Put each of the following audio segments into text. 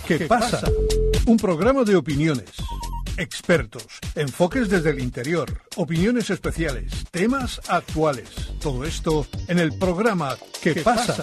¿Qué pasa? Un programa de opiniones, expertos, enfoques desde el interior, opiniones especiales, temas actuales. Todo esto en el programa ¿Qué pasa?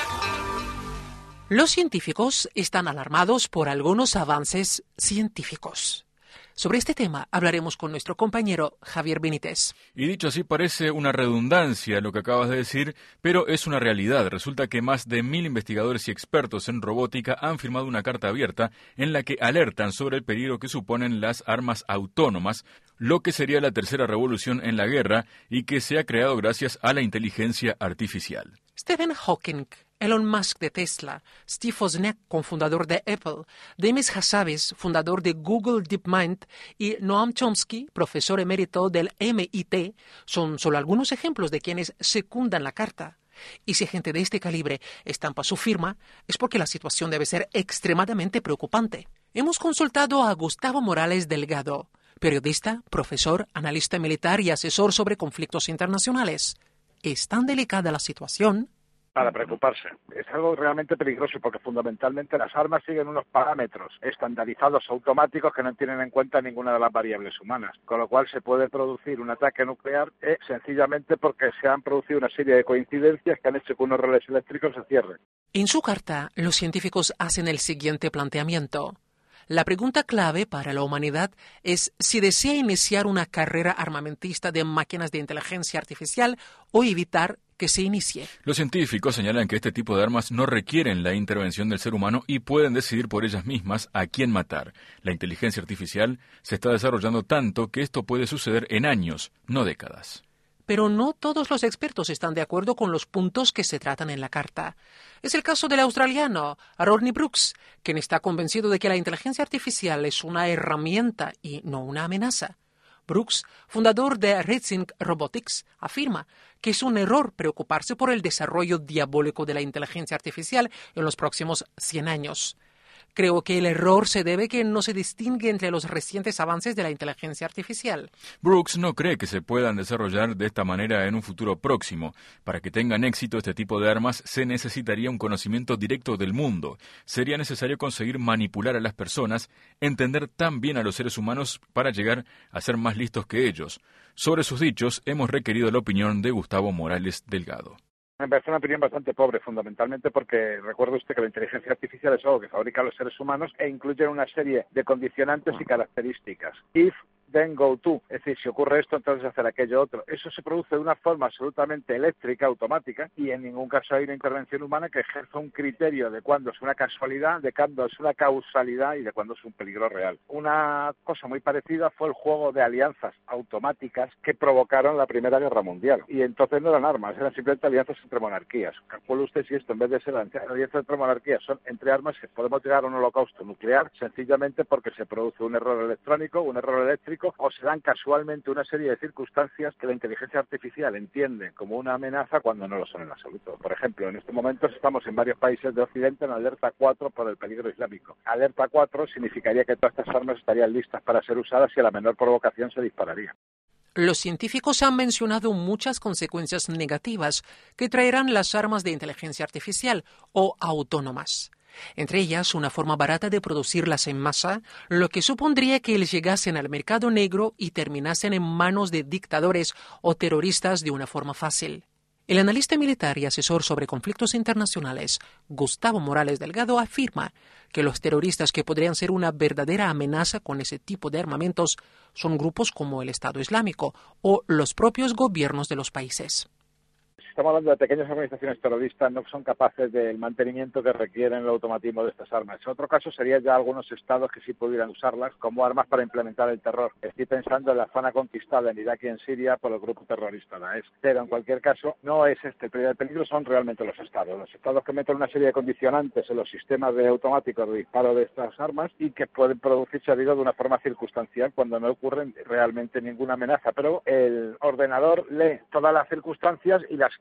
Los científicos están alarmados por algunos avances científicos. Sobre este tema hablaremos con nuestro compañero Javier Benítez. Y dicho así, parece una redundancia lo que acabas de decir, pero es una realidad. Resulta que más de 1000 investigadores y expertos en robótica han firmado una carta abierta en la que alertan sobre el peligro que suponen las armas autónomas, lo que sería la tercera revolución en la guerra y que se ha creado gracias a la inteligencia artificial. Stephen Hawking, Elon Musk de Tesla, Steve Wozniak, cofundador de Apple, Demis Hassabis, fundador de Google DeepMind, y Noam Chomsky, profesor emérito del MIT, son solo algunos ejemplos de quienes secundan la carta. Y si gente de este calibre estampa su firma, es porque la situación debe ser extremadamente preocupante. Hemos consultado a Gustavo Morales Delgado, periodista, profesor, analista militar y asesor sobre conflictos internacionales. ¿Es tan delicada la situación? Para preocuparse. Es algo realmente peligroso porque fundamentalmente las armas siguen unos parámetros estandarizados automáticos que no tienen en cuenta ninguna de las variables humanas, con lo cual se puede producir un ataque nuclear sencillamente porque se han producido una serie de coincidencias que han hecho que unos relés eléctricos se cierren. En su carta, los científicos hacen el siguiente planteamiento. La pregunta clave para la humanidad es si desea iniciar una carrera armamentista de máquinas de inteligencia artificial o evitar que se inicie. Los científicos señalan que este tipo de armas no requieren la intervención del ser humano y pueden decidir por ellas mismas a quién matar. La inteligencia artificial se está desarrollando tanto que esto puede suceder en años, no décadas. Pero no todos los expertos están de acuerdo con los puntos que se tratan en la carta. Es el caso del australiano Rodney Brooks, quien está convencido de que la inteligencia artificial es una herramienta y no una amenaza. Brooks, fundador de Rethink Robotics, afirma que es un error preocuparse por el desarrollo diabólico de la inteligencia artificial en los próximos 100 años. Creo que el error se debe a que no se distingue entre los recientes avances de la inteligencia artificial. Brooks no cree que se puedan desarrollar de esta manera en un futuro próximo. Para que tengan éxito este tipo de armas se necesitaría un conocimiento directo del mundo. Sería necesario conseguir manipular a las personas, entender tan bien a los seres humanos para llegar a ser más listos que ellos. Sobre sus dichos hemos requerido la opinión de Gustavo Morales Delgado. Me parece una opinión bastante pobre, fundamentalmente porque recuerde usted que la inteligencia artificial es algo que fabrican los seres humanos e incluye una serie de condicionantes y características. If, then go to. Es decir, si ocurre esto, entonces hacer aquello otro. Eso se produce de una forma absolutamente eléctrica, automática, y en ningún caso hay una intervención humana que ejerza un criterio de cuándo es una casualidad, de cuándo es una causalidad y de cuándo es un peligro real. Una cosa muy parecida fue el juego de alianzas automáticas que provocaron la Primera Guerra Mundial. Y entonces no eran armas, eran simplemente alianzas entre monarquías. Calcule usted si esto, en vez de ser alianzas entre monarquías, son entre armas, que podemos llegar a un holocausto nuclear sencillamente porque se produce un error electrónico, un error eléctrico, o se dan casualmente una serie de circunstancias que la inteligencia artificial entiende como una amenaza cuando no lo son en absoluto. Por ejemplo, en estos momentos estamos en varios países de Occidente en alerta 4 por el peligro islámico. Alerta 4 significaría que todas estas armas estarían listas para ser usadas y a la menor provocación se dispararía. Los científicos han mencionado muchas consecuencias negativas que traerán las armas de inteligencia artificial o autónomas. Entre ellas, una forma barata de producirlas en masa, lo que supondría que llegasen al mercado negro y terminasen en manos de dictadores o terroristas de una forma fácil. El analista militar y asesor sobre conflictos internacionales, Gustavo Morales Delgado, afirma que los terroristas que podrían ser una verdadera amenaza con ese tipo de armamentos son grupos como el Estado Islámico o los propios gobiernos de los países. Estamos hablando de pequeñas organizaciones terroristas, no son capaces del mantenimiento que requieren el automatismo de estas armas. En otro caso sería ya algunos estados que sí pudieran usarlas como armas para implementar el terror. Estoy pensando en la zona conquistada en Irak y en Siria por el grupo terrorista Daesh. Pero en cualquier caso no es este. El peligro son realmente los estados. Los estados que meten una serie de condicionantes en los sistemas de automáticos de disparo de estas armas y que pueden producirse de una forma circunstancial cuando no ocurre realmente ninguna amenaza. Pero el ordenador lee todas las circunstancias y las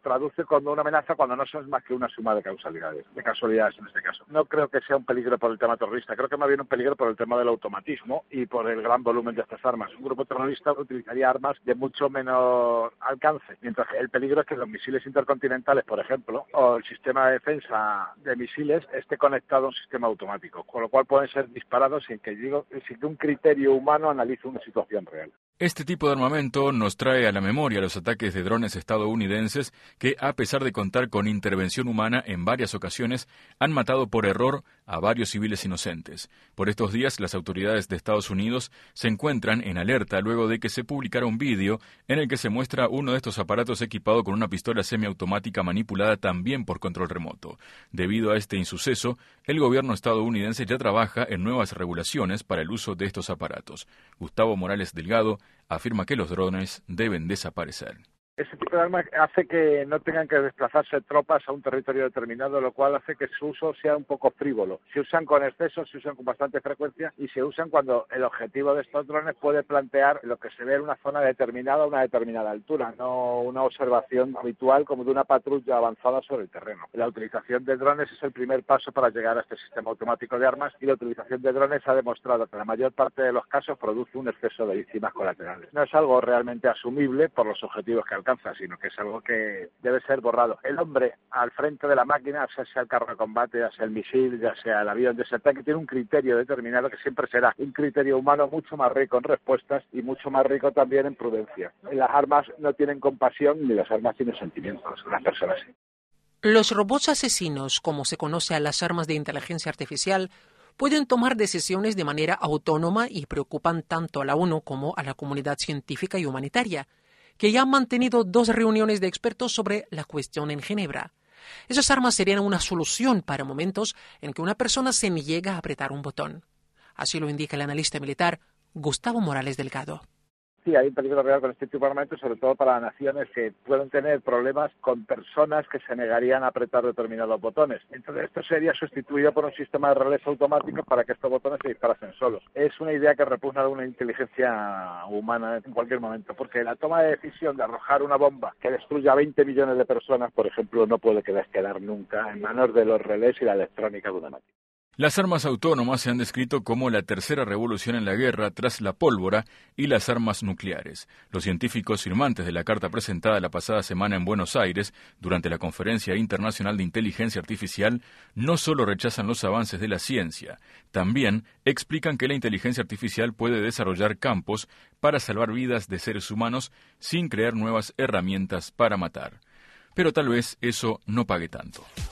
traduce como una amenaza cuando no son más que una suma de casualidades en este caso. No creo que sea un peligro por el tema terrorista, creo que más bien un peligro por el tema del automatismo y por el gran volumen de estas armas. Un grupo terrorista utilizaría armas de mucho menor alcance, mientras que el peligro es que los misiles intercontinentales, por ejemplo, o el sistema de defensa de misiles esté conectado a un sistema automático, con lo cual pueden ser disparados sin que un criterio humano analice una situación real. Este tipo de armamento nos trae a la memoria los ataques de drones estadounidenses que, a pesar de contar con intervención humana en varias ocasiones, han matado por error a varios civiles inocentes. Por estos días, las autoridades de Estados Unidos se encuentran en alerta luego de que se publicara un vídeo en el que se muestra uno de estos aparatos equipado con una pistola semiautomática manipulada también por control remoto. Debido a este insuceso, el gobierno estadounidense ya trabaja en nuevas regulaciones para el uso de estos aparatos. Gustavo Morales Delgado afirma que los drones deben desaparecer. Ese tipo de armas hace que no tengan que desplazarse tropas a un territorio determinado, lo cual hace que su uso sea un poco frívolo. Se usan con exceso, se usan con bastante frecuencia y se usan cuando el objetivo de estos drones puede plantear lo que se ve en una zona determinada a una determinada altura, no una observación habitual como de una patrulla avanzada sobre el terreno. La utilización de drones es el primer paso para llegar a este sistema automático de armas y la utilización de drones ha demostrado que en la mayor parte de los casos produce un exceso de víctimas colaterales. No es algo realmente asumible por los objetivos que alcanza, sino que es algo que debe ser borrado. El hombre al frente de la máquina, sea el carro de combate, ya sea el misil, ya sea el avión, ya sea el tanque, tiene un criterio determinado que siempre será un criterio humano mucho más rico en respuestas y mucho más rico también en prudencia. Las armas no tienen compasión ni las armas tienen sentimientos, las personas sí. Los robots asesinos, como se conoce a las armas de inteligencia artificial, pueden tomar decisiones de manera autónoma y preocupan tanto a la ONU como a la comunidad científica y humanitaria, que ya han mantenido 2 reuniones de expertos sobre la cuestión en Ginebra. Esas armas serían una solución para momentos en que una persona se niega a apretar un botón. Así lo indica el analista militar Gustavo Morales Delgado. Sí, hay un peligro real con este tipo de armamentos, sobre todo para naciones que pueden tener problemas con personas que se negarían a apretar determinados botones. Entonces esto sería sustituido por un sistema de relés automático para que estos botones se disparasen solos. Es una idea que repugna a una inteligencia humana en cualquier momento, porque la toma de decisión de arrojar una bomba que destruya a 20 millones de personas, por ejemplo, no puede quedar nunca en manos de los relés y la electrónica de una máquina. Las armas autónomas se han descrito como la tercera revolución en la guerra tras la pólvora y las armas nucleares. Los científicos firmantes de la carta presentada la pasada semana en Buenos Aires, durante la Conferencia Internacional de Inteligencia Artificial, no solo rechazan los avances de la ciencia, también explican que la inteligencia artificial puede desarrollar campos para salvar vidas de seres humanos sin crear nuevas herramientas para matar. Pero tal vez eso no pague tanto.